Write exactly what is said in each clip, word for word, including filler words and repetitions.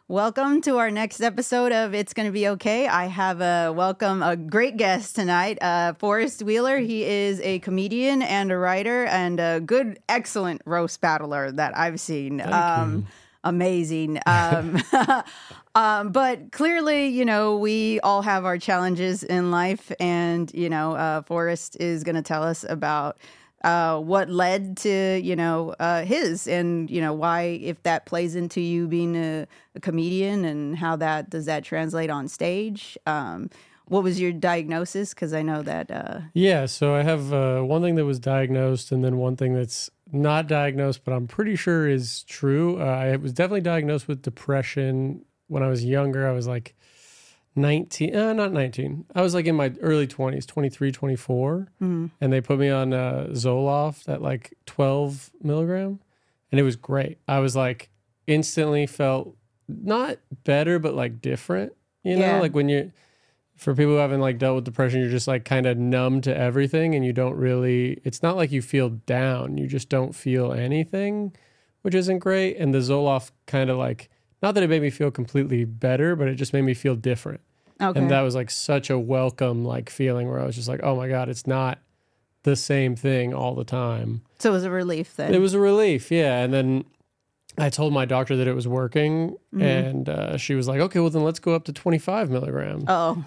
Welcome to our next episode of It's Gonna Be Okay. I have a welcome a great guest tonight, uh, Forrest Wheeler. He is a comedian and a writer and a good, excellent roast battler that I've seen. Thank Um, you. Amazing. Um, um, but clearly, you know, we all have our challenges in life, and you know, uh, Forrest is going to tell us about uh, what led to, you know, uh, his, and you know, why, if that plays into you being a, a comedian, and how that does that translate on stage. Um, what was your diagnosis? Because I know that. Uh, Yeah, so I have uh, one thing that was diagnosed, and then one thing that's not diagnosed, but I'm pretty sure is true. Uh, I was definitely diagnosed with depression when I was younger. I was like nineteen, uh, not nineteen. I was like in my early twenties, twenty-three, twenty-four. mm-hmm. And they put me on uh, Zoloft at like twelve milligram. And it was great. I was like instantly felt not better, but like different, you know, Yeah. like when you're, for people who haven't like dealt with depression, you're just like kind of numb to everything, and you don't really, it's not like you feel down, you just don't feel anything, which isn't great. And the Zoloft kind of like, not that it made me feel completely better, but it just made me feel different. Okay. And that was like such a welcome like feeling where I was just like, oh my God, it's not the same thing all the time. So it was a relief then. It was a relief, yeah. And then I told my doctor that it was working, Mhm. and uh, she was like, okay, well then let's go up to twenty-five milligrams. Oh.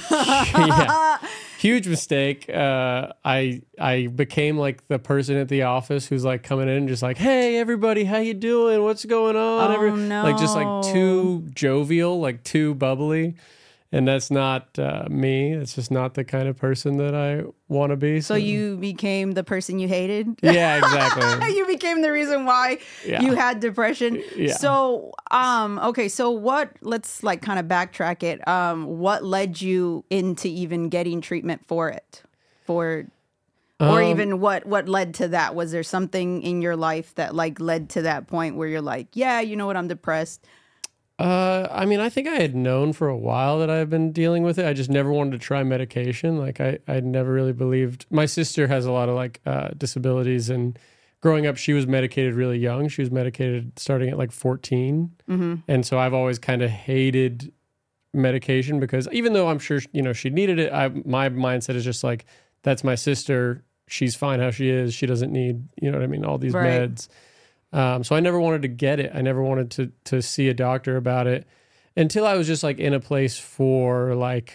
Yeah. Huge mistake. Uh, I I became like the person at the office who's like coming in and just like, hey everybody, how you doing? What's going on? Oh, Every- no. Like just like too jovial, like too bubbly. And that's not uh, me. It's just not the kind of person that I want to be. So you became the person you hated? Yeah, exactly. You became the reason why Yeah. you had depression. Yeah. So, um, okay, so what, let's like kind of backtrack it. Um, what led you into even getting treatment for it? For, or Um, even what, what led to that? Was there something in your life that like led to that point where you're like, yeah, you know what, I'm depressed? Uh, I mean, I think I had known for a while that I've been dealing with it. I just never wanted to try medication. Like I, I never really believed. My sister has a lot of like uh, disabilities, and growing up, she was medicated really young. She was medicated starting at like fourteen, Mm-hmm. and so I've always kind of hated medication because even though I'm sure you know she needed it, I my mindset is just like that's my sister. She's fine how she is. She doesn't need you know what I mean all these Right. meds. Um, so I never wanted to get it. I never wanted to to see a doctor about it until I was just like in a place for like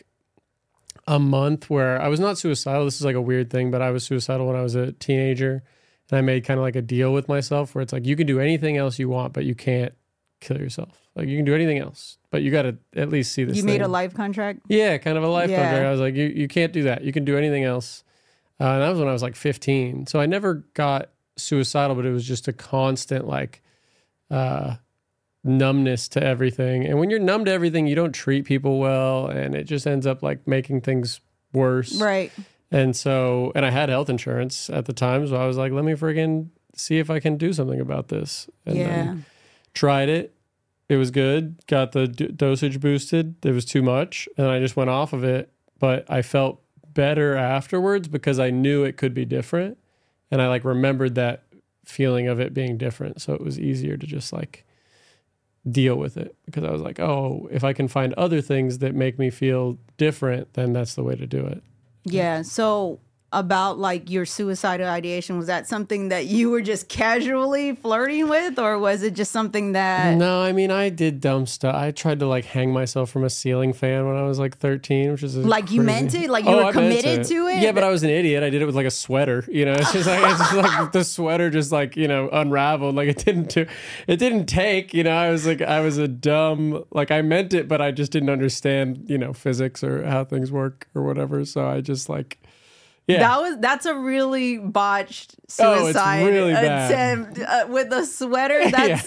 a month where I was not suicidal. This is like a weird thing, but I was suicidal when I was a teenager, and I made kind of like a deal with myself where it's like you can do anything else you want, but you can't kill yourself. Like you can do anything else, but you got to at least see this. You thing. made a life contract? Yeah, kind of a life Yeah. contract. I was like, you you can't do that. You can do anything else. Uh, and that was when I was like fifteen. So I never got suicidal, but it was just a constant like uh numbness to everything. And when you're numb to everything, you don't treat people well, and it just ends up like making things worse. Right. And so, and I had health insurance at the time, so I was like, let me friggin' see if I can do something about this. And Yeah. then tried it. It was good. Got the d- dosage boosted. It was too much, and I just went off of it. But I felt better afterwards because I knew it could be different. And I like remembered that feeling of it being different. So it was easier to just like deal with it because I was like, oh, if I can find other things that make me feel different, then that's the way to do it. Yeah. So about like your suicidal ideation, was that something that you were just casually flirting with, or was it just something that No, I mean, I did dumb stuff. I tried to like hang myself from a ceiling fan when I was like thirteen, which is a like you crazy- meant it? Like you Oh, were I meant committed to it? Yeah, but I was an idiot. I did it with like a sweater. You know, it's just like it's just like the sweater just like you know unraveled. Like it didn't do, it didn't take. You know, I was like I was a dumb like I meant it, but I just didn't understand you know physics or how things work or whatever. So I just like. Yeah. That was that's a really botched Oh, it's suicide really bad. attempt uh, with a sweater. That's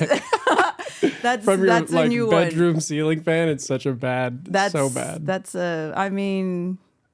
that's From your that's a like new one. bedroom ceiling fan, it's such a bad, That's so bad. That's a. I mean,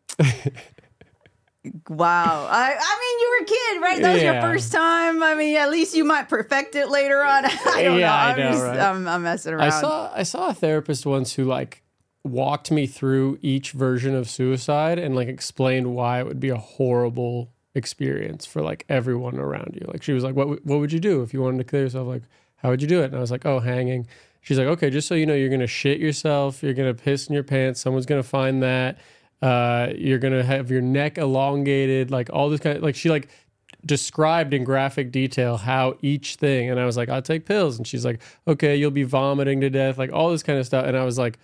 wow. I I mean, you were a kid, right? That was your Yeah. first time. I mean, at least you might perfect it later on. I don't Yeah, know. I I'm know, just right? I'm, I'm messing around. I saw I saw a therapist once who like walked me through each version of suicide and like explained why it would be a horrible experience for like everyone around you. Like she was like, what w- what would you do if you wanted to kill yourself? Like, how would you do it? And I was like, oh, hanging. She's like, okay, just so you know, you're going to shit yourself. You're going to piss in your pants. Someone's going to find that. Uh, you're going to have your neck elongated, like all this kind of, like she like described in graphic detail how each thing. And I was like, I'll take pills. And she's like, okay, you'll be vomiting to death, like all this kind of stuff. And I was like,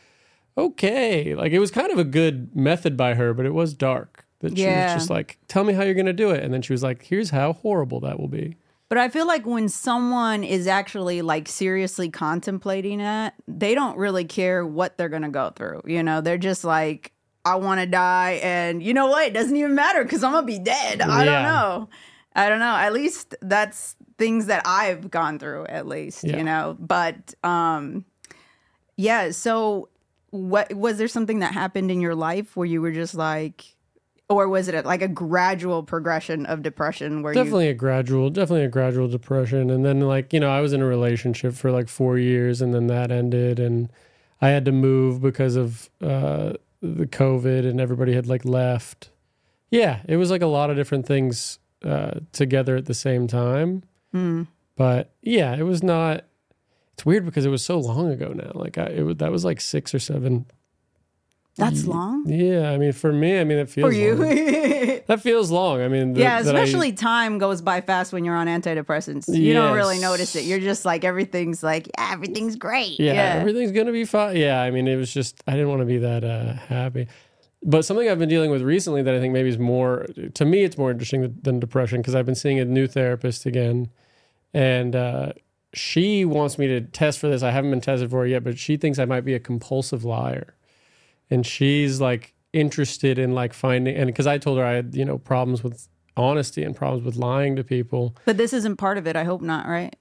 okay. Like it was kind of a good method by her, but it was dark. That she Yeah. was just like, tell me how you're going to do it. And then she was like, here's how horrible that will be. But I feel like when someone is actually like seriously contemplating it, they don't really care what they're going to go through. You know, they're just like, I want to die. And you know what? It doesn't even matter because I'm going to be dead. I Yeah. don't know. I don't know. At least that's things that I've gone through, at least, Yeah. you know. But um, yeah. So what was there something that happened in your life where you were just like, or was it like a gradual progression of depression where Definitely a gradual, definitely a gradual depression. And then like, you know, I was in a relationship for like four years and then that ended and I had to move because of uh, the COVID and everybody had like left. Yeah, it was like a lot of different things uh, together at the same time. you... But yeah, it was not, it's weird because it was so long ago now. Like I, it was, that was like six or seven. That's long? Yeah, I mean, for me, I mean, it feels For you? long. That feels long. I mean, Yeah, th- that I- especially time goes by fast when you're on antidepressants. You don't really Yes. notice it. You're just like, everything's like, yeah, everything's great. Yeah, Yeah. everything's gonna be fine. Yeah, I mean, it was just I didn't want to be that uh, happy. But something I've been dealing with recently that I think maybe is more to me, it's more interesting than, than depression because I've been seeing a new therapist again, and uh, she wants me to test for this. I haven't been tested for it yet, but she thinks I might be a compulsive liar, and she's like interested in like finding and because I told her I had you know problems with honesty and problems with lying to people. But this isn't part of it. I hope not, right?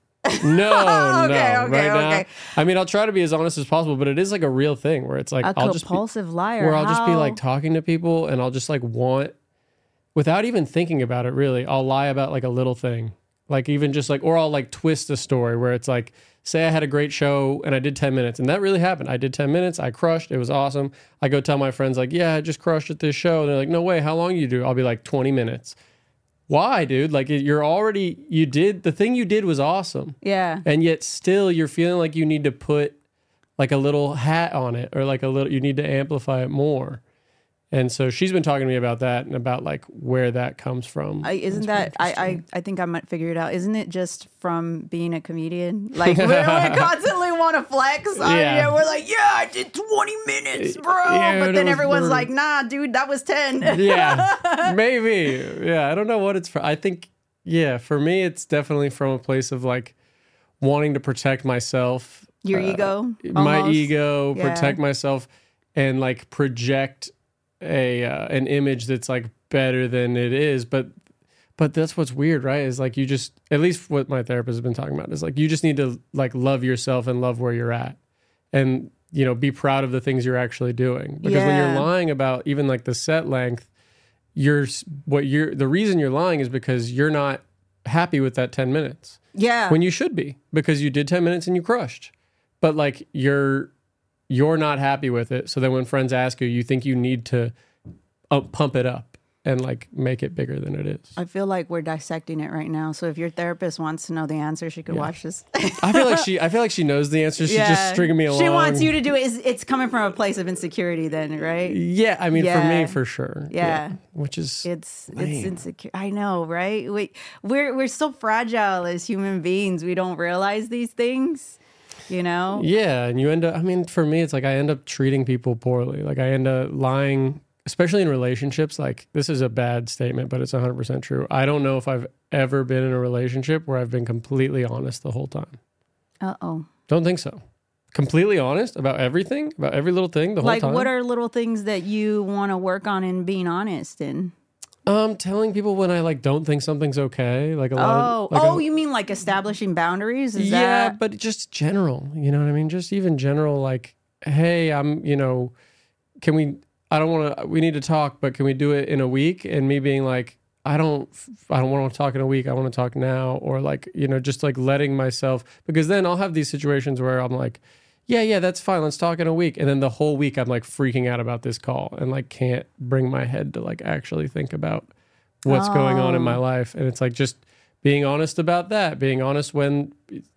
No, Okay, no. okay, right okay. now, I mean, I'll try to be as honest as possible, but it is like a real thing where it's like A I'll just be, compulsive liar. where I'll just be How- like talking to people and I'll just like want, without even thinking about it, really, I'll lie about like a little thing, like even just like, or I'll like twist a story where it's like, say I had a great show and I did ten minutes, and that really happened. I did ten minutes, I crushed, it was awesome. I go tell my friends like, yeah, I just crushed at this show, and they're like, no way, how long you do? I'll be like twenty minutes. Why, dude? Like you're already, you did, the thing you did was awesome. Yeah. And yet still you're feeling like you need to put like a little hat on it or like a little, you need to amplify it more. And so she's been talking to me about that and about like where that comes from. I, isn't It's that been I, interesting. I I think I might figure it out. Isn't it just from being a comedian? Like we, we constantly want to flex. I Yeah. mean, we're like, yeah, I did twenty minutes, bro. Yeah, but it then was everyone's brutal. like, nah, dude, that was ten. Yeah, maybe. Yeah, I don't know what it's for. I think, yeah, for me, it's definitely from a place of like wanting to protect myself. Your uh, ego, My almost. ego, Yeah. protect myself and like project a uh, an image that's like better than it is. But but that's what's weird, right? Is like you just, at least what my therapist has been talking about is like you just need to like love yourself and love where you're at. And you know, be proud of the things you're actually doing. Because when Yeah. you're lying about even like the set length, you're what you're the reason you're lying is because you're not happy with that ten minutes Yeah. when you should be, because you did ten minutes and you crushed. But like you're you're not happy with it. So then when friends ask you, you think you need to uh, pump it up and like make it bigger than it is. I feel like we're dissecting it right now. So if your therapist wants to know the answer, she could Yeah. watch this. I feel like she I feel like she knows the answer. She's just stringing me along. She wants you to do it. It's, it's coming from a place of insecurity, then, right? Yeah, I mean for Yeah. me for sure. Yeah. Which is It's Man. it's insecure. I know, right? We we're we're so fragile as human beings. We don't realize these things, you know. Yeah, and you end up, I mean, for me, it's like I end up treating people poorly. Like I end up lying, especially in relationships. Like this is a bad statement, but it's one hundred percent true. I don't know if I've ever been in a relationship where I've been completely honest the whole time. Uh oh. Don't think so. Completely honest about everything, about every little thing the whole Like, time. what are little things that you want to work on in being honest in? Um, telling people when I like don't think something's okay. Like a lot Oh, of, like oh, a- you mean like establishing boundaries? Is yeah, that but just general, you know what I mean? Just even general, like, hey, I'm, you know, can we, I don't want to, we need to talk, but can we do it in a week? And me being like, I don't, I don't want to talk in a week. I want to talk now. Or like, you know, just like letting myself, because then I'll have these situations where I'm like, yeah, yeah, that's fine. Let's talk in a week. And then the whole week I'm like freaking out about this call and like can't bring my head to like actually think about what's going on in my Oh. life. And it's like just being honest about that, being honest when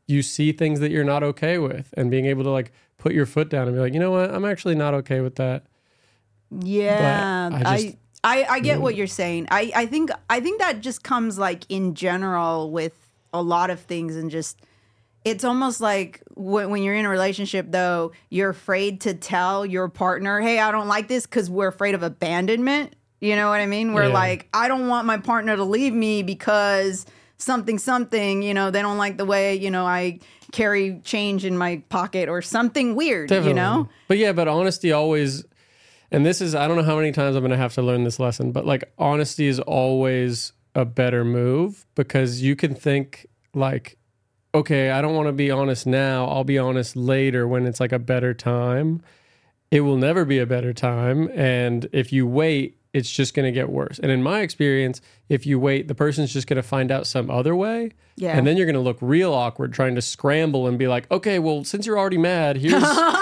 you see things that you're not okay with, and being able to like put your foot down and be like, you know what, I'm actually not okay with that. Yeah, But I I, just- I I get what you're saying. I I think I think that just comes like in general with a lot of things, and just it's almost like when, when you're in a relationship, though, you're afraid to tell your partner, hey, I don't like this, because we're afraid of abandonment. You know what I mean? We're Yeah. like, I don't want my partner to leave me because something, something, you know, they don't like the way, you know, I carry change in my pocket or something weird, Definitely. you know? But yeah, but honesty always, and this is, I don't know how many times I'm going to have to learn this lesson, but like honesty is always a better move, because you can think like, okay, I don't want to be honest now. I'll be honest later when it's like a better time. It will never be a better time. And if you wait, it's just going to get worse. And in my experience, if you wait, the person's just going to find out some other way. Yeah. And then you're going to look real awkward trying to scramble and be like, okay, well, since you're already mad, here's...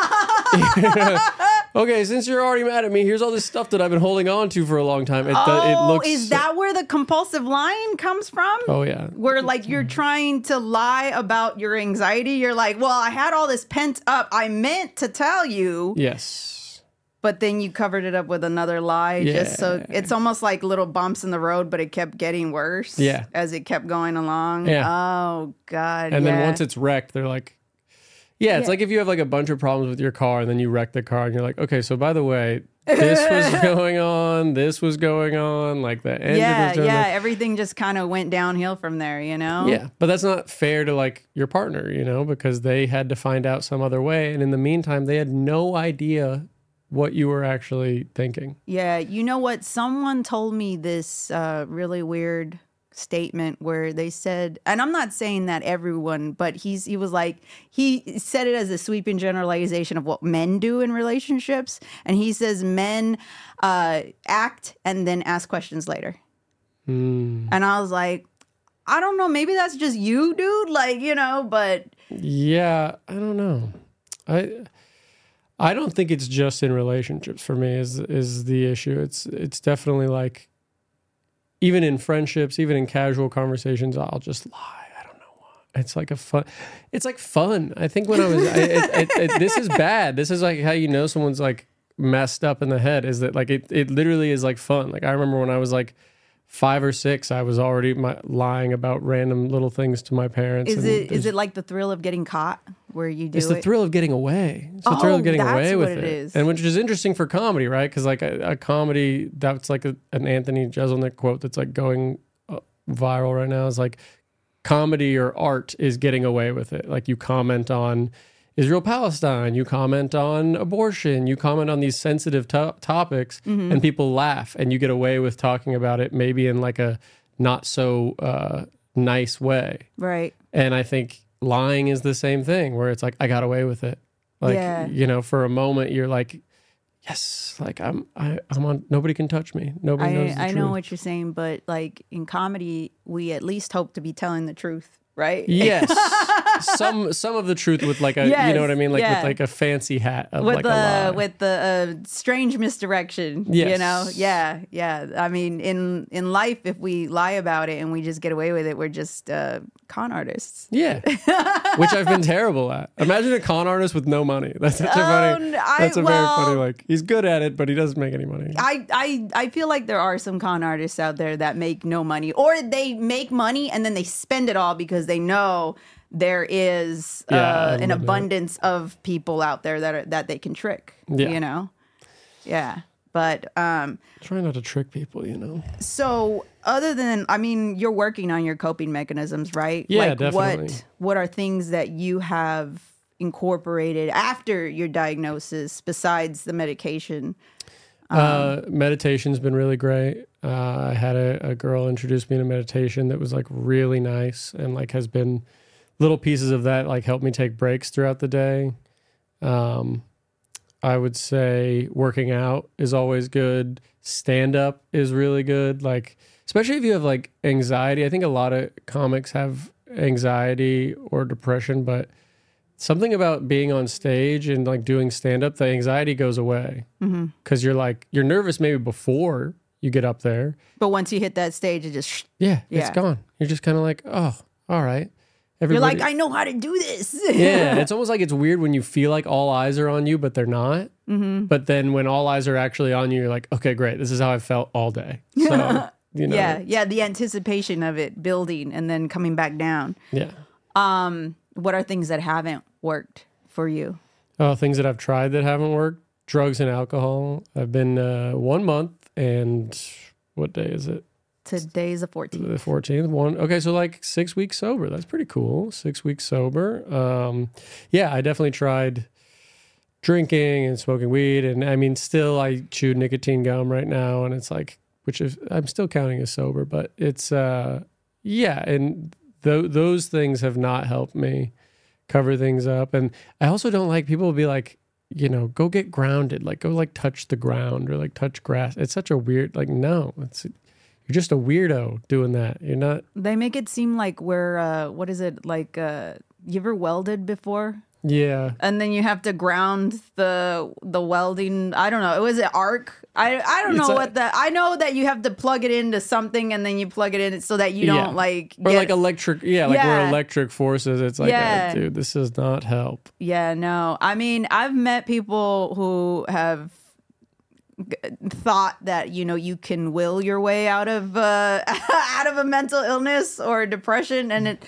okay, since you're already mad at me, here's all this stuff that I've been holding on to for a long time. It, Oh, it looks... is that where the compulsive lying comes from? Oh, yeah. Where like you're trying to lie about your anxiety. You're like, well, I had all this pent up. I meant to tell you. Yes. But then you covered it up with another lie. Just so Yeah. it's almost like little bumps in the road, but it kept getting worse. Yeah. As it kept going along. Yeah. Oh God. And yeah. then once it's wrecked, they're like, yeah, it's Yeah. like if you have like a bunch of problems with your car and then you wreck the car and you're like, okay, so by the way, this was going on, this was going on, like the engine yeah, was doing yeah, this. everything just kind of went downhill from there, you know? Yeah, but that's not fair to like your partner, you know, because they had to find out some other way. And in the meantime, they had no idea what you were actually thinking. Yeah, you know what? Someone told me this uh, really weird statement where they said, and I'm not saying that everyone, but he's he was like, he said it as a sweeping generalization of what men do in relationships, and he says men uh, act and then ask questions later. Mm. And I was like, I don't know, maybe that's just you, dude. Like, you know, but Yeah, I don't know. I I don't think it's just in relationships for me is is the issue. It's it's definitely like even in friendships, even in casual conversations, I'll just lie. I don't know why. It's like a fun. It's like fun. I think when I was, I, it, it, it, this is bad. This is like how you know someone's like messed up in the head. Is that like it? It literally is like fun. Like I remember when I was like five or six, I was already my, lying about random little things to my parents. is and it is there's- it like the thrill of getting caught where you do It's the it? thrill of getting away. It's the thrill Oh, of getting that's away with what it it, is. and which is interesting for comedy, right? Because like a, a comedy, that's like a, an Anthony Jeselnik quote that's like going uh, viral right now. Is like comedy or art is getting away with it. Like you comment on Israel Palestine, you comment on abortion, you comment on these sensitive to- topics, Mm-hmm. and people laugh, and you get away with talking about it, maybe in like a not so uh, nice way. Right. And I think lying is the same thing, where it's like, I got away with it. Like, Yeah. you know, for a moment you're like, yes, like I'm, I, I'm on, nobody can touch me. Nobody knows I, the I truth. know what you're saying, but like in comedy, we at least hope to be telling the truth, right? Yes. some, some of the truth with like a, you Yes, know what I mean? Like yeah. with like a fancy hat of With like a lie. the with the uh, strange misdirection, you Yes. know, yeah, yeah. I mean, in in life, if we lie about it and we just get away with it, we're just uh, con artists. Yeah. Which I've been terrible at. Imagine a con artist with no money. That's such a Oh, funny, I- that's a well- very funny, like, he's good at it, but he doesn't make any money. I, I I feel like there are some con artists out there that make no money, or they make money and then they spend it all because they know there is uh, Yeah, I an love that. abundance of people out there that are, that they can trick. Yeah. You know, yeah. But um, Try not to trick people, you know? so other than, I mean, you're working on your coping mechanisms, right? Yeah, like definitely. What what are things that you have incorporated after your diagnosis besides the medication? Uh, meditation's been really great. Uh, I had a, a girl introduce me to meditation that was like really nice, and like has been little pieces of that like help me take breaks throughout the day. Um, I would say working out is always good. Stand up is really good. Like, especially if you have like anxiety. I think a lot of comics have anxiety or depression, but something about being on stage and like doing stand up, the anxiety goes away because you're like, you're nervous maybe before you get up there. But once you hit that stage, it just Yeah, it's Yeah. gone. You're just kind of like, oh, all right. Everybody, You're like, I know how to do this. yeah, it's almost like it's weird when you feel like all eyes are on you, but they're not. Mm-hmm. But then when all eyes are actually on you, you're like, okay, great. This is how I felt all day. So, you know. Yeah, yeah, the anticipation of it building and then coming back down. Yeah. Um, what are things that haven't worked for you? Oh, things that I've tried that haven't worked. Drugs and alcohol. I've been uh, one month and what day is it? Today's the fourteenth. The fourteenth. One. Okay, so like six weeks sober. That's pretty cool. Six weeks sober. Um, yeah, I definitely tried drinking and smoking weed, and I mean, still I chew nicotine gum right now, and it's like, which is I'm still counting as sober, but it's uh, yeah, and th- those things have not helped me cover things up, and I also don't like people will be like, you know, go get grounded, like go like touch the ground or like touch grass. It's such a weird, like no, it's. You're just a weirdo doing that. You're not. They make it seem like we're, uh, what is it? Like, uh, you ever welded before? Yeah. And then you have to ground the the welding. I don't know. It was an arc. I I don't It's know a- what that. I know that you have to plug it into something and then you plug it in so that you don't Yeah. like. Or get- like electric. Yeah, like Yeah. where electric forces. It's like, Yeah. uh, dude, this does not help. Yeah, no. I mean, I've met people who have g- thought that, you know, you can will your way out of uh out of a mental illness or depression, and it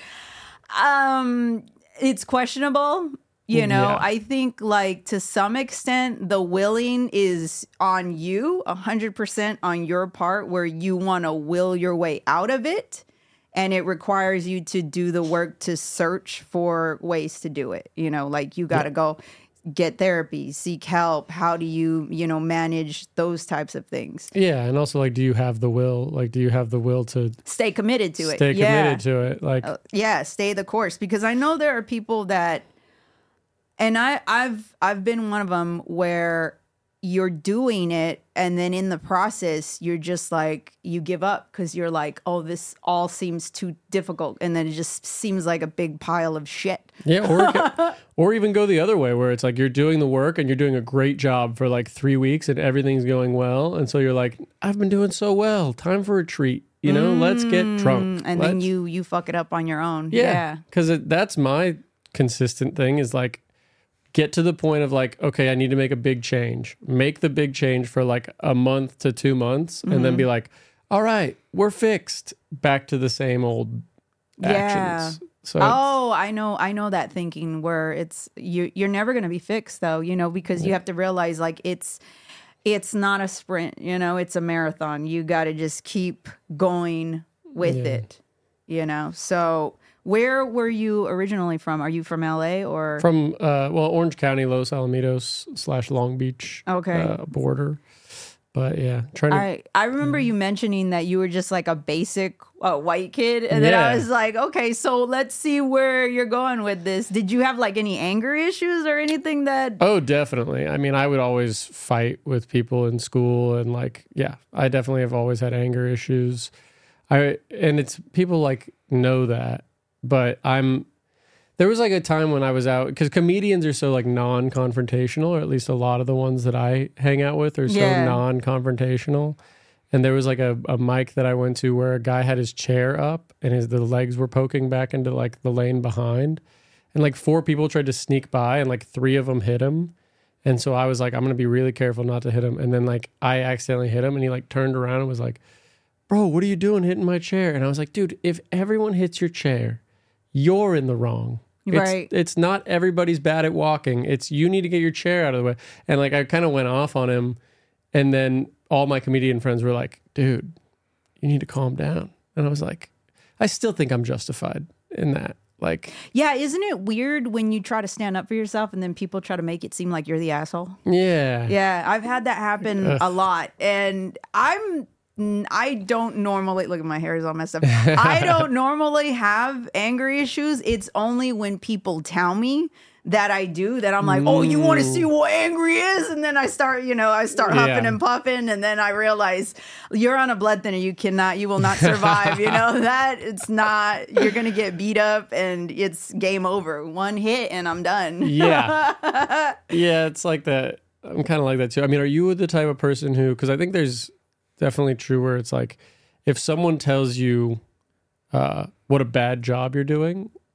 um it's questionable. You know, Yeah. I think like to some extent the willing is on you, a hundred percent on your part, where you want to will your way out of it. And it requires you to do the work to search for ways to do it. You know, like you got to go get therapy, seek help. How do you, you know, manage those types of things? Yeah, and also like, do you have the will? Like, do you have the will to Stay committed to it. stay Yeah. committed to it? Like, Uh, yeah, stay the course, because I know there are people that, and I, I've I've been one of them where you're doing it and then in the process you're just like you give up because you're like, oh, this all seems too difficult, and then it just seems like a big pile of shit. yeah, or it can- or even go the other way where it's like you're doing the work and you're doing a great job for like three weeks and everything's going well, and so you're like, I've been doing so well. Time for a treat. You know, let's get drunk. And then Let's- you you fuck it up on your own. Yeah, because that's my consistent thing is like get to the point of like, okay, I need to make a big change. Make the big change for like a month to two months, and Mm-hmm. then be like, all right, we're fixed. Back to the same old actions. So it's- Oh, I know, I know that thinking where it's you. You're never going to be fixed, though, you know, because you have to realize like it's it's not a sprint, you know, it's a marathon. You got to just keep going with Yeah. it, you know. So, where were you originally from? Are you from L A or from uh, well, Orange County, Los Alamitos slash Long Beach okay? uh, border. But yeah, trying to. I, I remember you mentioning that you were just like a basic uh, white kid. And then Yeah. I was like, okay, so let's see where you're going with this. Did you have like any anger issues or anything that. Oh, definitely. I mean, I would always fight with people in school, and like, yeah, I definitely have always had anger issues. I and it's people like know that, but I'm. There was like a time when I was out because comedians are so like non-confrontational, or at least a lot of the ones that I hang out with are so Yeah. non-confrontational. And there was like a, a mic that I went to where a guy had his chair up and his the legs were poking back into like the lane behind, and like four people tried to sneak by, and like three of them hit him. And so I was like, I'm gonna be really careful not to hit him. And then like I accidentally hit him, and he like turned around and was like, "Bro, what are you doing hitting my chair?" And I was like, "Dude, if everyone hits your chair, you're in the wrong." It's, Right. It's not everybody's bad at walking. It's you need to get your chair out of the way. And like I kind of went off on him, and then all my comedian friends were like, "Dude, you need to calm down." And I was like, I still think I'm justified in that. Like, Yeah, isn't it weird when you try to stand up for yourself and then people try to make it seem like you're the asshole? yeah. Yeah, I've had that happen Ugh. a lot. And I'm I don't normally look at my hair is all messed up. I don't normally have anger issues. It's only when people tell me that I do that I'm like, oh, you want to see what angry is? And then I start, you know, I start huffing Yeah. and puffing, and then I realize you're on a blood thinner. You cannot, you will not survive. You know that it's not. You're gonna get beat up, and it's game over. One hit, and I'm done. Yeah. Yeah, it's like that. I'm kind of like that too. I mean, are you the type of person who, because I think there's definitely true where it's like, if someone tells you uh, what a bad job you're doing,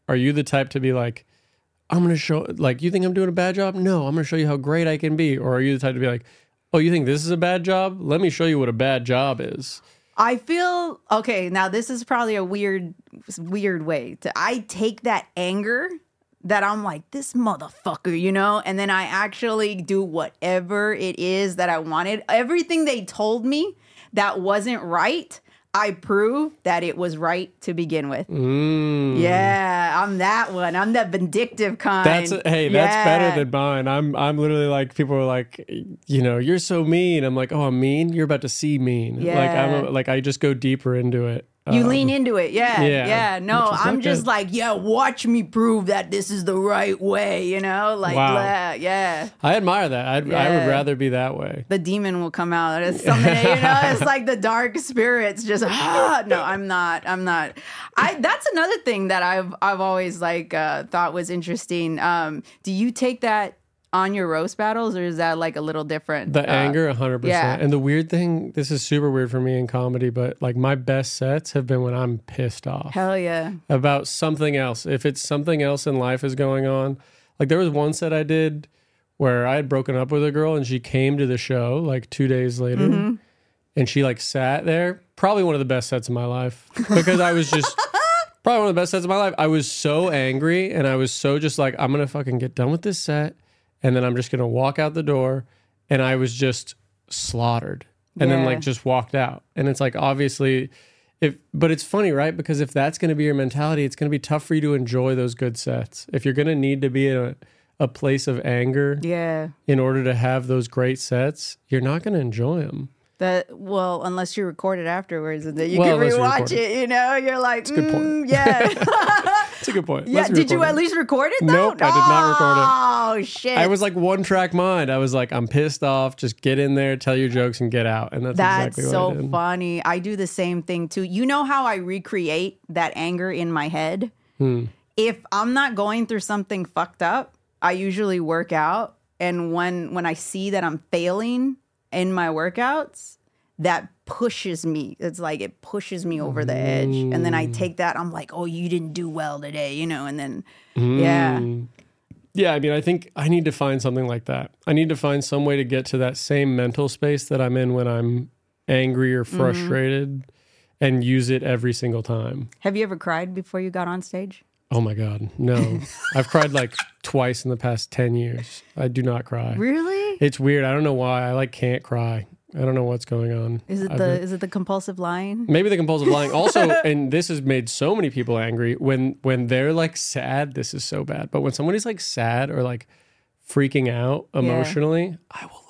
are you the type to be like, I'm going to show, like, you think I'm doing a bad job? No, I'm going to show you how great I can be. Or are you the type to be like, oh, you think this is a bad job? Let me show you what a bad job is. I feel, okay, now this is probably a weird, weird way to, I take that anger that I'm like, this motherfucker, you know, and then I actually do whatever it is that I wanted. Everything they told me that wasn't right, I prove that it was right to begin with. Mm. Yeah, I'm that one. I'm the vindictive kind. That's hey, that's yeah. better than mine. I'm I'm literally like, people are like, you know, you're so mean. I'm like, oh, I'm mean. You're about to see mean. Yeah. Like I'm a, like I just go deeper into it. You um, lean into it, yeah, yeah, yeah. No, I'm not just good. like, yeah, watch me prove that this is the right way, you know, like, Wow. blah, yeah. I admire that. I'd, I Yeah. would rather be that way. The demon will come out. It's something, you know, it's like the dark spirits just, ah, no, I'm not, I'm not. I, that's another thing that I've, I've always like, uh, thought was interesting. Um, do you take that on your roast battles, or is that like a little different? The Uh, anger, one hundred percent. yeah. And the weird thing, this is super weird for me in comedy, but like my best sets have been when I'm pissed off Hell yeah. about something else. If it's something else in life is going on. Like there was one set I did where I had broken up with a girl and she came to the show like two days later Mm-hmm. and she like sat there. Probably one of the best sets of my life because I was just probably one of the best sets of my life. I was so angry and I was so just like, I'm going to fucking get done with this set. And then I'm just going to walk out the door. And I was just slaughtered. And then Yeah. like just walked out. And it's like, obviously, if, but it's funny, right? Because if that's going to be your mentality, it's going to be tough for you to enjoy those good sets. If you're going to need to be in a, a place of anger Yeah. in order to have those great sets, you're not going to enjoy them. That, well, unless you record it afterwards and then you Well, can unless you rewatch record it, you know, you're like, a good point. mm, yeah. That's a good point. Yeah, Let's did you record at it. least record it though? Nope, I did not record it. Oh shit! I was like one track mind. I was like, I'm pissed off. Just get in there, tell your jokes, and get out. And that's, That's exactly what I so did. funny. I do the same thing too. You know how I recreate that anger in my head? Hmm. If I'm not going through something fucked up, I usually work out, and when when I see that I'm failing in my workouts, that pushes me. It's like it pushes me over the edge, and then I take that. I'm like, oh, you didn't do well today, you know, and then yeah. Yeah, I mean, I think I need to find something like that. I need to find some way to get to that same mental space that I'm in when I'm angry or frustrated and use it every single time. Have you ever cried before you got on stage? Oh my God, no. I've cried like twice in the past ten years. I do not cry. Really? It's weird. I don't know why. I like can't cry. I don't know what's going on. Is it I've the been- is it the compulsive lying? Maybe the compulsive lying. Also, and this has made so many people angry, when when they're like sad, this is so bad. But when somebody's like sad or like freaking out emotionally, I will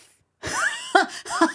laugh.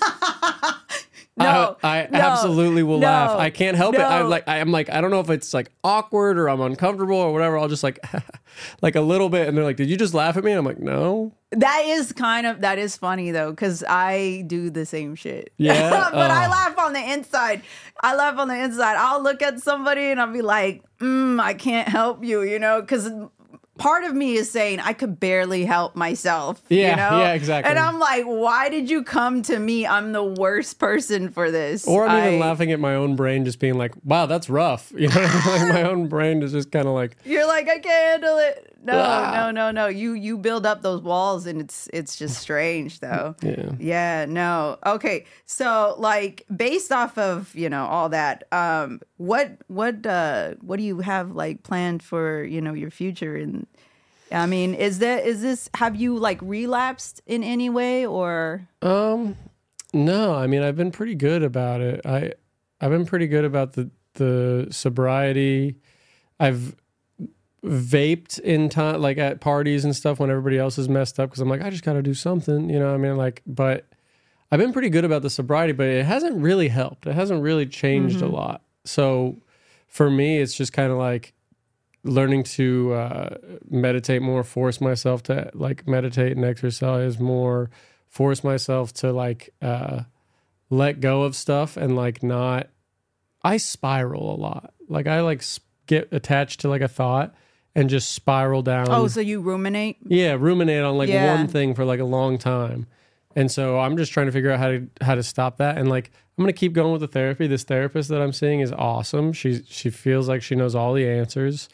No, I, I no, absolutely will no, laugh. I can't help it. I'm no. like, I'm like, I don't know if it's like awkward or I'm uncomfortable or whatever. I'll just like, like a little bit, and they're like, "Did you just laugh at me?" And I'm like, "No." That is kind of that is funny though, because I do the same shit. Yeah? but I Oh. laugh on the inside. I laugh on the inside. I'll look at somebody and I'll be like, mm, I can't help you, you know, because part of me is saying I could barely help myself. Yeah, you know? yeah, exactly. And I'm like, why did you come to me? I'm the worst person for this. Or I'm even I- laughing at my own brain, just being like, "Wow, that's rough." You know, like my own brain is just kind of like, You're like, I can't handle it. No, Ah. no, no, no. You you build up those walls, and it's it's just strange, though. yeah. Yeah, no. Okay. So like based off of, you know, all that, um, what what uh what do you have like planned for, you know, your future? And I mean, is there is this have you like relapsed in any way, or Um, no, I mean, I've been pretty good about it. I, I've been pretty good about the, the sobriety. I've vaped in time, like at parties and stuff when everybody else is messed up. Cause I'm like, I just got to do something, you know what I mean? Like, but I've been pretty good about the sobriety, but it hasn't really helped. It hasn't really changed a lot. So for me, it's just kind of like learning to uh, meditate more, force myself to like meditate and exercise more, force myself to like uh, let go of stuff and like not, I spiral a lot. Like I like s- get attached to like a thought and just spiral down. oh, so you ruminate? Yeah, ruminate on like Yeah. one thing for like a long time. And so I'm just trying to figure out how to how to stop that. And like I'm gonna keep going with the therapy. This therapist that I'm seeing is awesome. She she feels like she knows all the answers.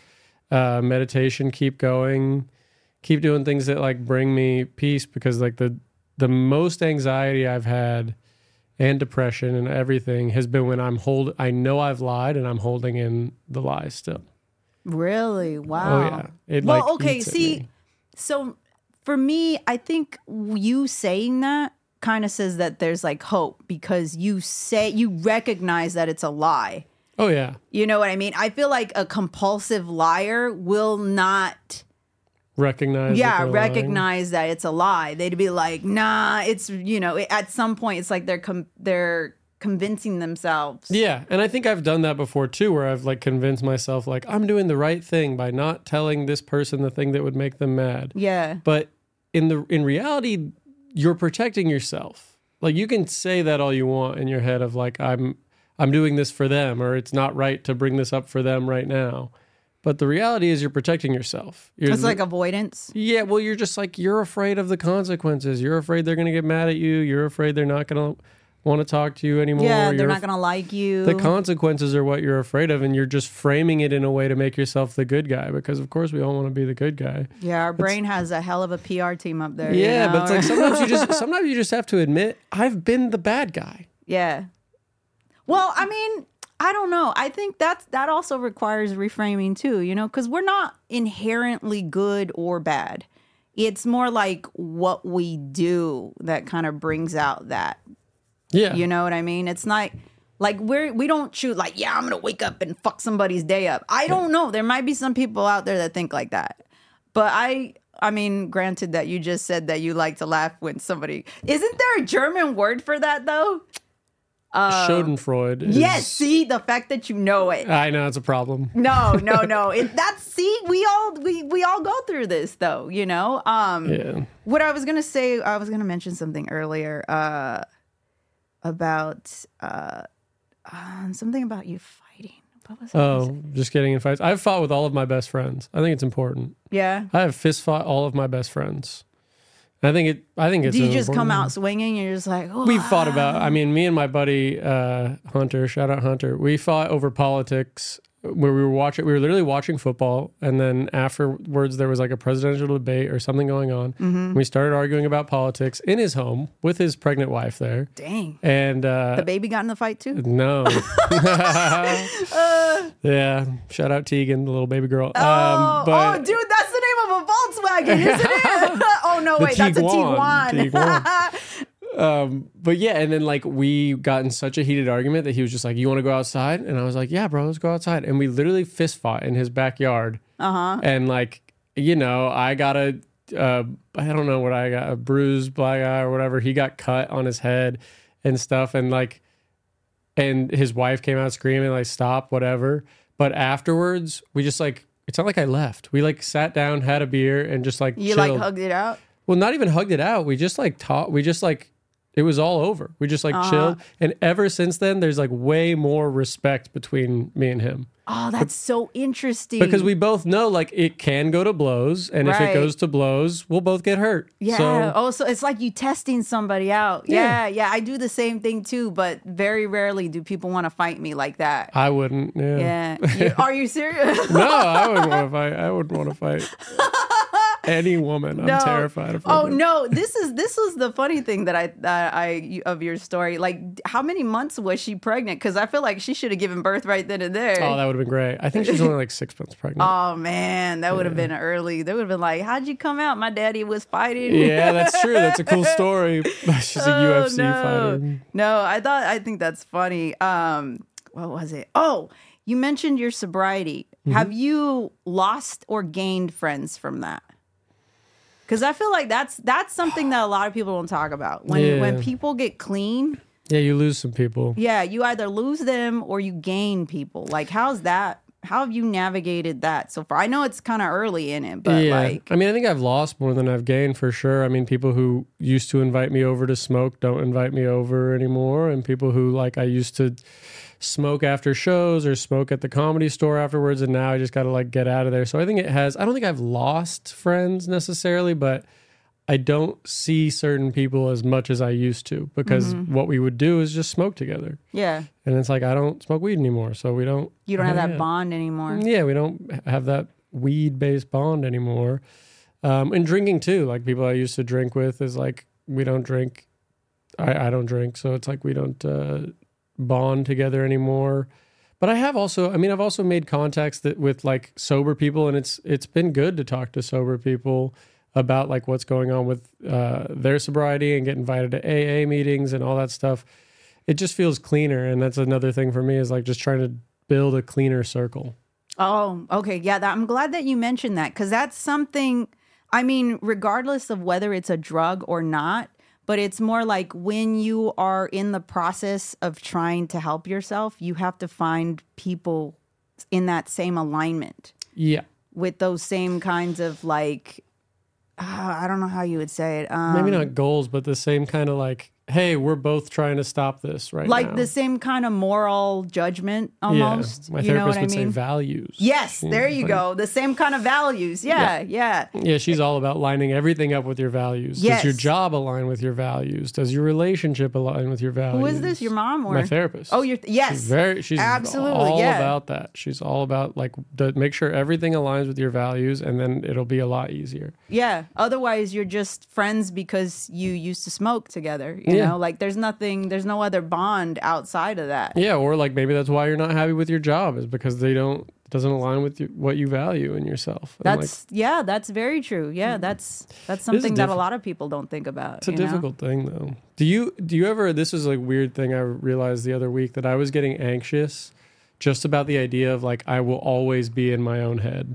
uh, meditation, keep going, keep doing things that like bring me peace, because like the the most anxiety I've had and depression and everything has been when I'm hold I know I've lied and I'm holding in the lie still. Really? Wow. Oh yeah. It well, like okay, eats at see, me. so for me, I think you saying that kind of says that there's like hope, because you say you recognize that it's a lie. Oh yeah. You know what I mean? I feel like a compulsive liar will not Recognize yeah, that they're recognize that it's a lie. They'd be like, "Nah, it's, you know, at some point it's like they're com- they're convincing themselves." Yeah, and I think I've done that before too, where I've like convinced myself like I'm doing the right thing by not telling this person the thing that would make them mad. Yeah. But in the in reality, you're protecting yourself. Like you can say that all you want in your head of like I'm I'm doing this for them, or it's not right to bring this up for them right now. But the reality is you're protecting yourself. You're It's like avoidance. Yeah, well, you're just like, you're afraid of the consequences. You're afraid they're going to get mad at you. You're afraid they're not going to want to talk to you anymore. Yeah, they're You're not going to like you. The consequences are what you're afraid of, and you're just framing it in a way to make yourself the good guy, because of course we all want to be the good guy. Yeah, our brain has a hell of a P R team up there. Yeah, you know? but it's like sometimes you just sometimes you just have to admit, I've been the bad guy. Yeah. Well, I mean, I don't know. I think that's that also requires reframing too, you know, because we're not inherently good or bad. It's more like what we do that kind of brings out that. Yeah. You know what I mean? It's not like we're we don't choose like, yeah, I'm gonna wake up and fuck somebody's day up. I don't know. There might be some people out there that think like that. But I I mean, granted that you just said that you like to laugh when somebody isn't there a German word for that though? Uh, Schadenfreude. Is, yes, see the fact that you know it. I know it's a problem. No, no, no. It, that's see, we all we we all go through this though, you know. Um, yeah. What I was gonna say, I was gonna mention something earlier uh, about uh, uh, something about you fighting. What was I gonna Oh, say? just getting in fights. I've fought with all of my best friends. I think it's important. Yeah. I have fist fought all of my best friends. I think it. I think it's. Do you an just come important- out swinging? You're just like, oh, We fought about. I mean, me and my buddy uh, Hunter. Shout out Hunter. We fought over politics. Where we were watching, we were literally watching football, and then afterwards there was like a presidential debate or something going on. Mm-hmm. We started arguing about politics in his home with his pregnant wife there. Dang. And uh, The baby got in the fight too. no, uh, yeah. Shout out Tegan, the little baby girl. Oh, um, but oh, dude, that's the name of a Volkswagen, isn't it? Oh no, The wait, that's a Tiguan. Tiguan. Tiguan. Um, but yeah, and then like we got in such a heated argument that he was just like, "You want to go outside?" And I was like, "Yeah, bro, let's go outside." And we literally fist fought in his backyard. Uh huh. And like, you know, I got a, uh, I don't know what I got, a bruised black eye or whatever. He got cut on his head and stuff, and like, and his wife came out screaming like, "Stop, whatever." But afterwards, we just like, it's not like I left. We like sat down, had a beer, and just like You chilled. like hugged it out. Well, not even hugged it out. We just like talked. We just like, it was all over. We just like Uh-huh. chilled. And ever since then, there's like way more respect between me and him. Oh, that's so interesting. Because we both know like it can go to blows. And if Right. it goes to blows, we'll both get hurt. Yeah. So, oh, so it's like you testing somebody out. Yeah. Yeah. Yeah. I do the same thing too, but very rarely do people want to fight me like that. I wouldn't. Yeah. Yeah. You, are you serious? No, I wouldn't want to fight. I wouldn't want to fight any woman. I'm No. terrified of her. Oh no, this is this was the funny thing that I that I of your story. Like, how many months was she pregnant? Because I feel like she should have given birth right then and there. Oh, that would have been great. I think she's only like six months pregnant. Oh man, that would have been early. They would have been like, "How'd you come out? My daddy was fighting." Yeah, that's true. That's a cool story. She's a Oh, U F C no. fighter. No, I thought I think that's funny. Um, what was it? Oh, you mentioned your sobriety. Mm-hmm. Have you lost or gained friends from that? Because I feel like that's that's something that a lot of people don't talk about. When Yeah. when people get clean, Yeah, you lose some people. yeah, you either lose them or you gain people. Like, how's that? How have you navigated that so far? I know it's kind of early in it, but yeah. like, I mean, I think I've lost more than I've gained for sure. I mean, people who used to invite me over to smoke don't invite me over anymore. And people who like I used to smoke after shows or smoke at the Comedy Store afterwards. And now I just got to like get out of there. So I think it has, I don't think I've lost friends necessarily, but I don't see certain people as much as I used to because Mm-hmm. what we would do is just smoke together. yeah, And it's like, I don't smoke weed anymore. So we don't. you don't have that yeah. bond anymore. Yeah, we don't have that weed based bond anymore. Um, and drinking too, like people I used to drink with is like, we don't drink. I, I don't drink. So it's like, we don't uh, bond together anymore. But I have also, I mean, I've also made contacts that with like sober people, and it's it's been good to talk to sober people about like what's going on with uh, their sobriety and get invited to A A meetings and all that stuff. It just feels cleaner, and that's another thing for me is like just trying to build a cleaner circle. Oh, okay, yeah. That, I'm glad that you mentioned that because that's something. I mean, regardless of whether it's a drug or not. But it's more like when you are in the process of trying to help yourself, you have to find people in that same alignment. Yeah. With those same kinds of like, uh, I don't know how you would say it. Um, Maybe not goals, but the same kind of like, hey, we're both trying to stop this right like now. the same kind of moral judgment almost. Yeah. My you therapist know what would I mean? say values. Yes, there you like, go. The same kind of values. Yeah, yeah. Yeah, yeah she's all about lining everything up with your values. Yes. Does your job align with your values? Does your relationship align with your values? Who is this? Your mom or my therapist? Oh, your th- yes. She's very she's absolutely all yeah. about that. She's all about like to make sure everything aligns with your values, and then it'll be a lot easier. Yeah. Otherwise, you're just friends because you used to smoke together. You Yeah. know, like there's nothing, there's no other bond outside of that. Yeah, or like maybe that's why you're not happy with your job is because they don't doesn't align with you, what you value in yourself. And That's like, yeah, that's very true. Yeah, that's that's is something that diff- a lot of people don't think about. it's a you know? difficult thing though. Do you do you ever? This is a weird thing I realized the other week that I was getting anxious just about the idea of like I will always be in my own head.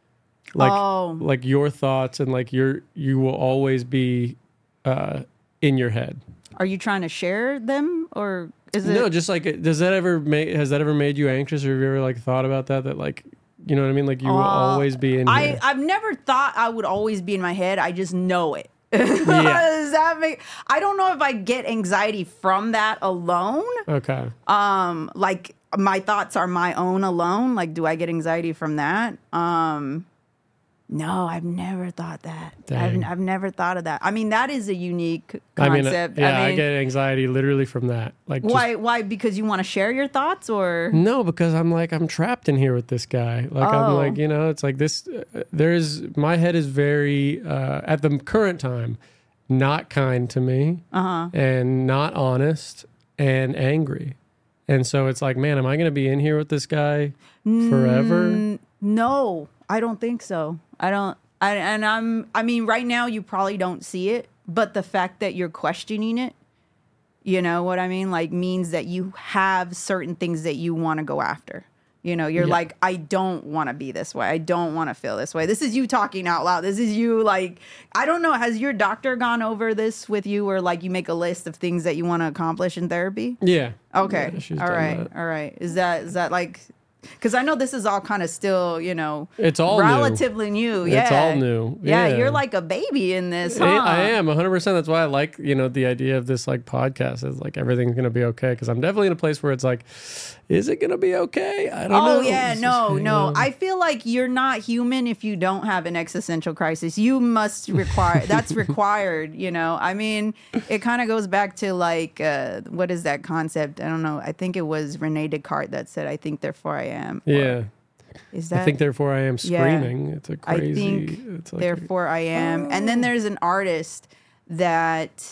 Like oh. like your thoughts and like your you will always be uh, in your head. Are you trying to share them or is it? No, just like, does that ever make, has that ever made you anxious or have you ever like thought about that? That like, you know what I mean? Like you will Uh, always be in I, here. I've never thought I would always be in my head. I just know it. Yeah. Does that make, I don't know if I get anxiety from that alone. Okay. Um, like my thoughts are my own alone. Like, do I get anxiety from that? Um, No, I've never thought that. I've, I've never thought of that. I mean, that is a unique concept. I mean, yeah, I, I, mean, get anxiety literally from that. Like, why? just, Why? Because you want to share your thoughts, or no? Because I'm like I'm trapped in here with this guy. Like I'm Oh. like you know, it's like this. Uh, there is my head is very uh, at the current time not kind to me uh-huh. and not honest and angry, and so it's like, man, am I going to be in here with this guy forever? Mm, no, I don't think so. I don't. I, and I'm. I mean, right now you probably don't see it, but the fact that you're questioning it, you know what I mean, like means that you have certain things that you want to go after. You know, you're Yeah. like, I don't want to be this way. I don't want to feel this way. This is you talking out loud. This is you like, I don't know. Has your doctor gone over this with you, or like you make a list of things that you want to accomplish in therapy? Yeah. Okay. Yeah, she's all done right. that. All right. Is that is that like? Because I know this is all kind of still, you know, It's all new. relatively new. Yeah, It's all new. Yeah, Yeah. you're like a baby in this, huh? I, I am one hundred percent. That's why I like, you know, the idea of this like podcast is like everything's going to be okay. Cause I'm definitely in a place where it's like, is it going to be okay? I don't know. Oh yeah, It's no, just, no. you know. I feel like you're not human if you don't have an existential crisis. You must require. That's required. You know. I mean, it kind of goes back to like, uh, what is that concept? I don't know. I think it was Rene Descartes that said, "I think, therefore I am." Or Yeah. is that? I think therefore I am Yeah. screaming. It's a crazy. I think it's like therefore I am. And then there's an artist that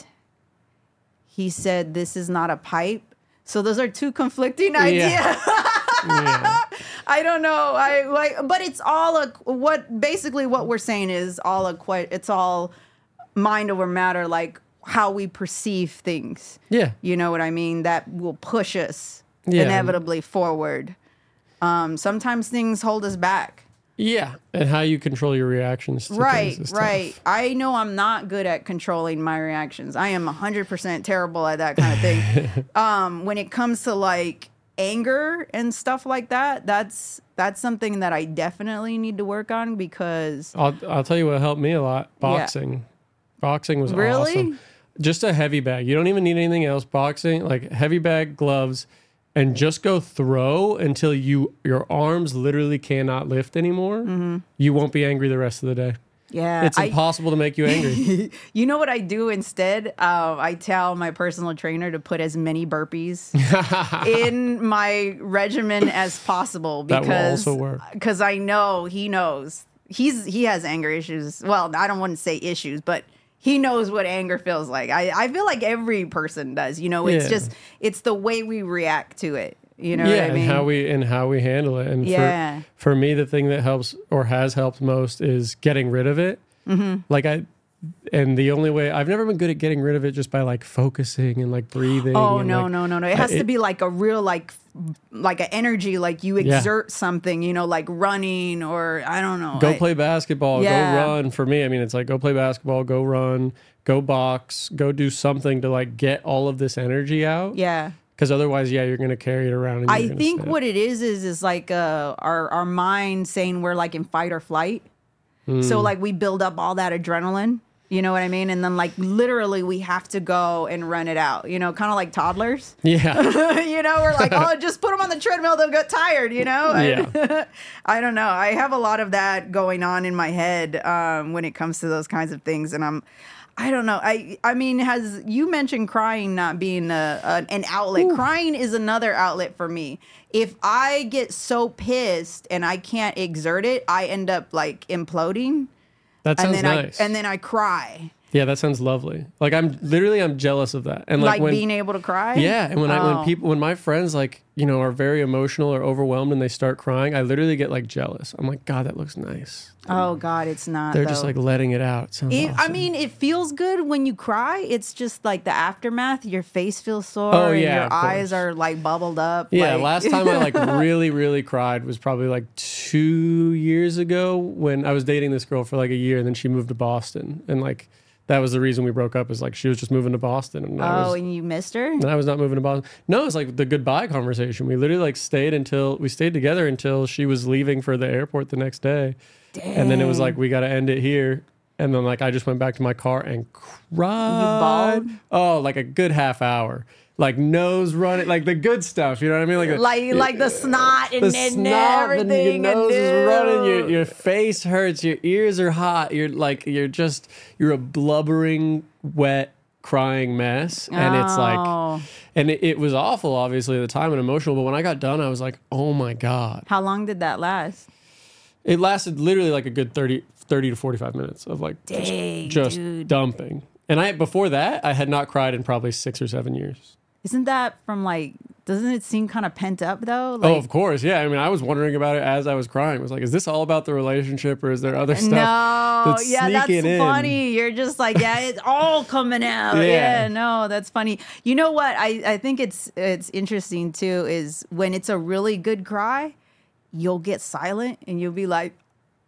he said, "This is not a pipe." So those are two conflicting ideas. yeah. I don't know. I like, but it's all a what. Basically, what we're saying is all a que- It's all mind over matter, like how we perceive things. Yeah. You know what I mean? That will push us Yeah. inevitably forward. Um, sometimes things hold us back. Yeah. And how you control your reactions to Right, things is tough. right. I know I'm not good at controlling my reactions. I am one hundred percent terrible at that kind of thing. um, when it comes to like anger and stuff like that, that's that's something that I definitely need to work on because I'll, I'll tell you what helped me a lot. Boxing. Boxing was Really? awesome. Just a heavy bag. You don't even need anything else. Boxing, like heavy bag, gloves, and just go throw until you your arms literally cannot lift anymore. Mm-hmm. You won't be angry the rest of the day. Yeah, It's I- impossible to make you angry. You know what I do instead? Uh, I tell my personal trainer to put as many burpees in my regimen as possible That will because also work. because I know he knows he's he has anger issues. Well, I don't want to say issues, but he knows what anger feels like. I, I feel like every person does. You know, it's Yeah. just it's the way we react to it. You know yeah, what I mean? and how we and how we handle it. And Yeah. for for me, the thing that helps or has helped most is getting rid of it. Mm-hmm. Like I, and the only way I've never been good at getting rid of it just by like focusing and like breathing. Oh and no, like, no, no, no! It has I- to be like a real like like an energy, like you Yeah. exert something, you know, like running or I don't know. Go I- play basketball, Yeah. go run. For me, I mean, it's like go play basketball, go run, go box, go do something to like get all of this energy out. Yeah. Because otherwise, yeah, you're going to carry it around. And I you're gonna think snap. what it is is is like uh, our our mind saying we're like in fight or flight. Hmm. So like we build up all that adrenaline, you know what I mean? And then like literally we have to go and run it out, you know, kind of like toddlers. Yeah. You know, we're like, oh, just put them on the treadmill, they'll get tired, you know? Yeah. I don't know. I have a lot of that going on in my head um, when it comes to those kinds of things. And I'm, I don't know. I I mean, has you mentioned crying not being a, a, an outlet? Crying is another outlet for me. If I get so pissed and I can't exert it, I end up like imploding. That And sounds then nice. I and then I cry. yeah, that sounds lovely. Like I'm literally, I'm jealous of that. And like, Like, when, being able to cry. yeah. And when I, Oh. when people, when my friends like, you know, are very emotional or overwhelmed and they start crying, I literally get like jealous. I'm like, God, that looks nice. Oh God, it's not. They're though. just like letting it out. It sounds It, I awesome. mean, it feels good when you cry. It's just like the aftermath. Your face feels sore. Oh, and yeah, your of eyes course. are like bubbled up. Yeah, like- last time I like really, really cried was probably like two years ago when I was dating this girl for like a year, and then she moved to Boston, and like that was the reason we broke up. Is like she was just moving to Boston, and I Oh, was and you missed her. and I was not moving to Boston. No, it's like the goodbye conversation. We literally like stayed until we stayed together until she was leaving for the airport the next day, and then it was like we got to end it here. And then like I just went back to my car and cried. bawled? Oh, like a good half hour. Like nose running, like the good stuff. You know what I mean? Like Like like the snot and, the and snot and everything. your nose and is running, your, ew. your face hurts, your ears are hot. You're like you're just you're a blubbering, wet, crying mess, and it's like, Oh. and it, it was awful, obviously at the time and emotional. But when I got done, I was like, oh my god! How long did that last? It lasted literally like a good thirty, thirty to forty-five minutes of like just, Dang, just dude. dumping. And I before that, I had not cried in probably six or seven years. Isn't that from like? Doesn't it seem kind of pent up though? Like, Oh, of course. Yeah. I mean, I was wondering about it as I was crying. I was like, is this all about the relationship or is there other stuff? No, that's yeah, that's sneaking in? funny. You're just like, yeah, it's all coming out. Yeah. Yeah. no, that's funny. You know what? I, I think it's it's interesting too is when it's a really good cry, you'll get silent and you'll be like,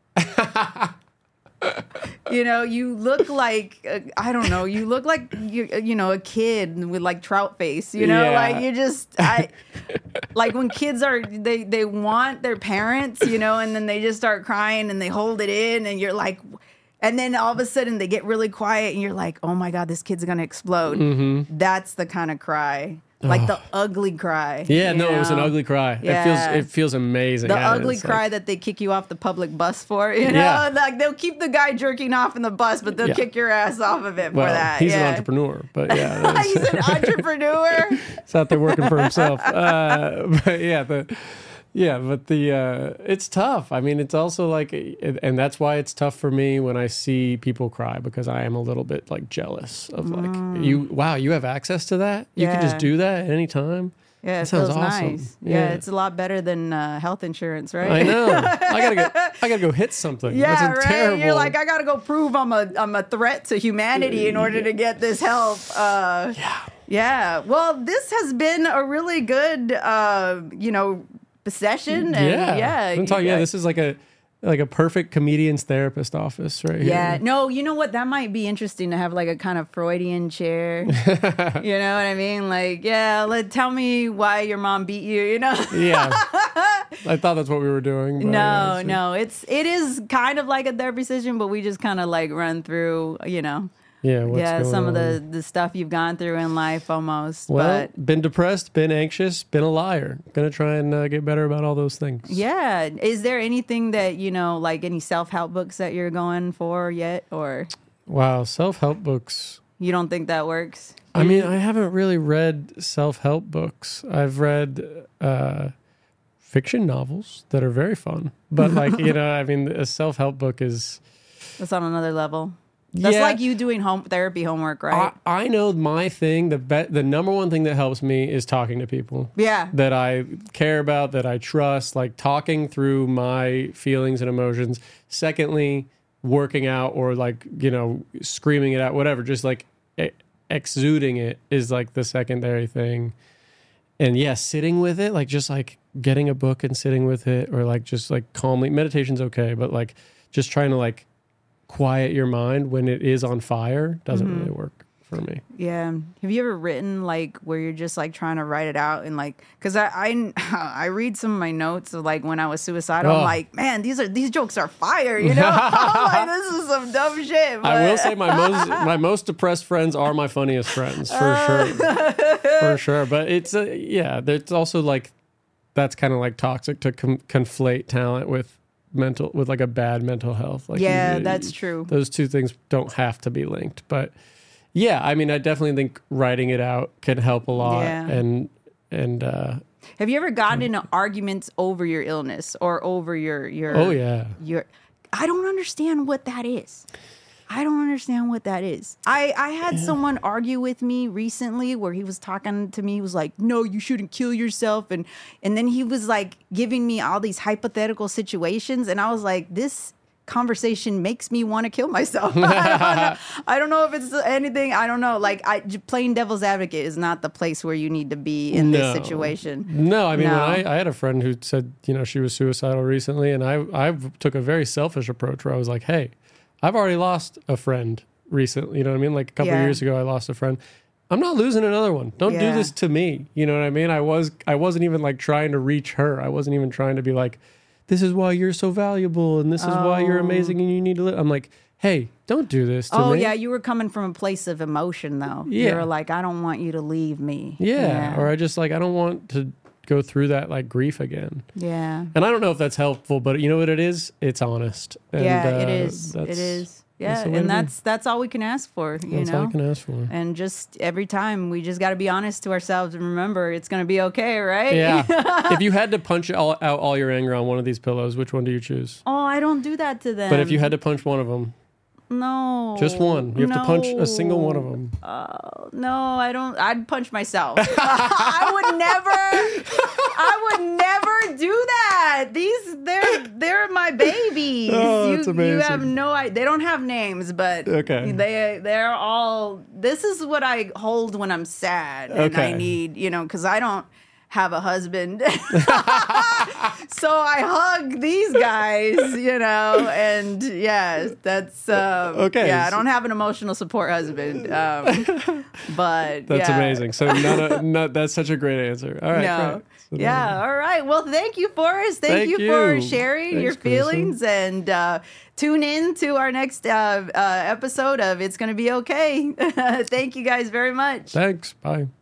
you know, you look like uh, I don't know, you look like you you know a kid with like trout face. You know, Yeah. like you just I like when kids are they they want their parents, you know, and then they just start crying and they hold it in, and you're like. And then all of a sudden they get really quiet and you're like, oh my God, this kid's going to explode. Mm-hmm. That's the kind of cry. Like the ugly cry. Yeah, you no, it was an know? ugly cry. Yeah. It feels it feels amazing. The Yeah, ugly it's cry like- that they kick you off the public bus for, you know? Yeah. Like they'll keep the guy jerking off in the bus, but they'll Yeah. kick your ass off of it well, for that. he's yeah. an entrepreneur, but yeah, that's- He's an entrepreneur. he's out there working for himself. Uh, but yeah, the yeah, but the uh, it's tough. I mean, it's also like, and that's why it's tough for me when I see people cry because I am a little bit like jealous of like you. Wow, you have access to that. You can Mm. Yeah. just do that at any time. Yeah, it That sounds feels awesome. nice. Yeah. Yeah. it's a lot better than uh, health insurance, right? I know. I gotta go. I gotta go hit something. Yeah, That's right. terrible. You're like, I gotta go prove I'm a I'm a threat to humanity in order to get this help. Uh, yeah. yeah. Well, this has been a really good, uh, you know, session. And Yeah. yeah. I'm talking, yeah, this is like a like a perfect comedian's therapist office right Yeah. here. No, you know what? That might be interesting to have like a kind of Freudian chair. You know what I mean? Like, yeah, let tell me why your mom beat you. You know. Yeah. I thought that's what we were doing. but No, yeah, it's- no, it's it is kind of like a therapy session, but we just kind of like run through, you know, Yeah, what's yeah, going some on. of the, the stuff you've gone through in life almost. Well, but been depressed, been anxious, been a liar. Gonna try and uh, get better about all those things. yeah, is there anything that, you know, like any self-help books that you're going for yet, or Wow, self-help books. you don't think that works? I mean, I haven't really read self-help books. I've read uh, fiction novels that are very fun. But like, you know, I mean, a self-help book is... That's on another level. That's yeah, like you doing home therapy homework, right? I, I know my thing, the be- the number one thing that helps me is talking to people. Yeah. That I care about, that I trust, like talking through my feelings and emotions. Secondly, working out or like, you know, screaming it out, whatever, just like e- exuding it is like the secondary thing. And yeah, sitting with it, like just like getting a book and sitting with it, or like just like calmly, meditation's okay, but like just trying to like quiet your mind when it is on fire doesn't Mm-hmm. really work for me. Yeah. Have you ever written like where you're just like trying to write it out and like, because I, I I read some of my notes of like when I was suicidal. Oh. I'm like, man, these are these jokes are fire, you know? I'm like, this is some dumb shit. I will but- say my most my most depressed friends are my funniest friends for sure, for sure. But it's uh, yeah, there's also like that's kind of like toxic to com- conflate talent with mental with like a bad mental health. Like yeah, you- that's true. Those two things don't have to be linked, but yeah, I mean, I definitely think writing it out can help a lot, Yeah. and and uh, Have you ever gotten into arguments over your illness or over your your? oh yeah, Your, I don't understand what that is. I don't understand what that is. I, I had someone argue with me recently where he was talking to me. He was like, no, you shouldn't kill yourself. And, and then he was like giving me all these hypothetical situations. And I was like, this conversation makes me want to kill myself. I, don't know, I don't know if it's anything. I don't know. Like I, playing devil's advocate is not the place where you need to be in No. this situation. No, I mean, No. when I, I had a friend who said, you know, she was suicidal recently, and I I took a very selfish approach where I was like, hey, I've already lost a friend recently. You know what I mean? Like a couple Yeah. of years ago, I lost a friend. I'm not losing another one. Don't Yeah. do this to me. You know what I mean? I was I wasn't even like trying to reach her. I wasn't even trying to be like, this is why you're so valuable, and this is why you're Oh. amazing, and you need to live. I'm like, hey, don't do this to Oh me. yeah, you were coming from a place of emotion though. Yeah. You were like, I don't want you to leave me. Yeah. Or I just like I don't want to go through that like grief again. yeah. And I don't know if that's helpful, but you know what it is? It's honest. And, yeah, uh, it is. It that's- is. that's Yeah, the way to and be. that's that's all we can ask for, you That's know. all I can ask for. And just every time we just got to be honest to ourselves and remember it's going to be okay, right? Yeah. If you had to punch all, out all your anger on one of these pillows, which one do you choose? Oh, I don't do that to them. But if you had to punch one of them, no, just one, you have to punch a single one of No. them. No, I don't. I'd punch myself. I would never. I would never do that. These, they're they're my babies. Oh, you, that's you have amazing. no idea. They don't have names, but Okay. they they're all. This is what I hold when I'm sad and I Okay. need, you know, because I don't have a husband. So I hug these guys, you know, and yeah, that's um, Okay. Yeah, I don't have an emotional support husband, um, but That's yeah. amazing. So none of, not, that's such a great answer. All right. No. great. So Yeah. All right. Well, thank you, Forrest. Thank, Thank you, for you. sharing Thanks, your Kristen. feelings and uh, tune in to our next uh, uh, episode of It's Gonna Be Okay. Thank you guys very much. Thanks. Bye.